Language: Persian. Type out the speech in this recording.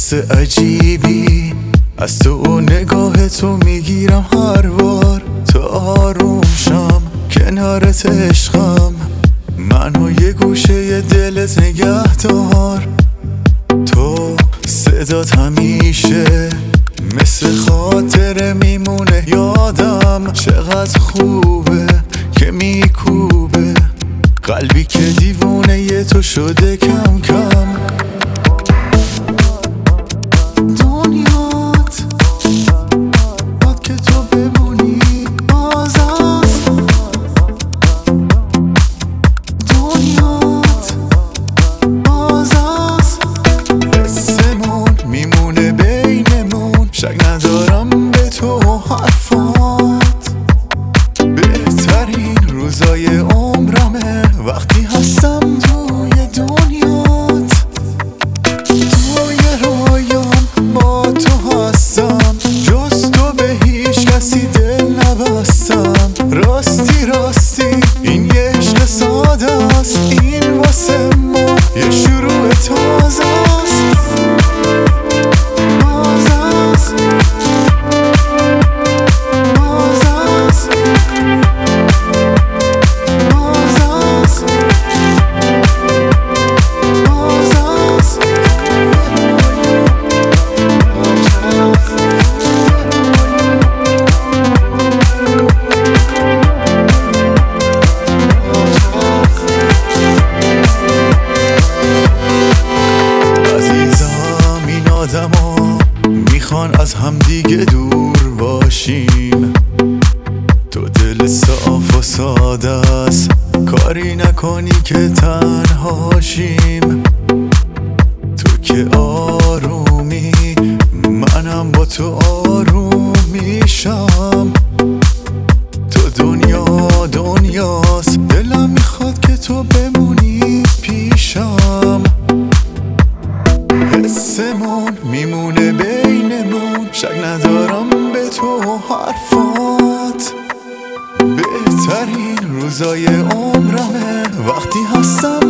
حس عجیبی از تو و نگاه تو میگیرم هر بار تا آروم شم کنارت عشقم. منو یه گوشه دلت نگه دار، تو صدات همیشه مثل خاطره میمونه یادم. چقدر خوبه که میکوبه قلبی که دیوونه ی تو شده کم کم. دنیات باد که تو بمونی آزاست، دنیات آزاست. حسمون میمونه بینمون، شک ندارم به تو حرفات. بهترین روزای عمرمه وقتی هستم توی دنیات. توی رویام با تو هستم، جز تو به هیچ کسی دل نبستم. راستی راستی این یه عشق ساده است، این واسه ما یه شروع تازه است. میخوان از هم دیگه دور باشیم، تو دل صاف و ساده است، کاری نکنی که تنهاشیم. تو که آرومی منم با تو آروم میشم. تو دنیاست، دلم میخواد که تو بمونی پیشم. حسمون میمونه بینمون، شک ندارم به تو حرفات. بهترین روزای عمرمه وقتی هستم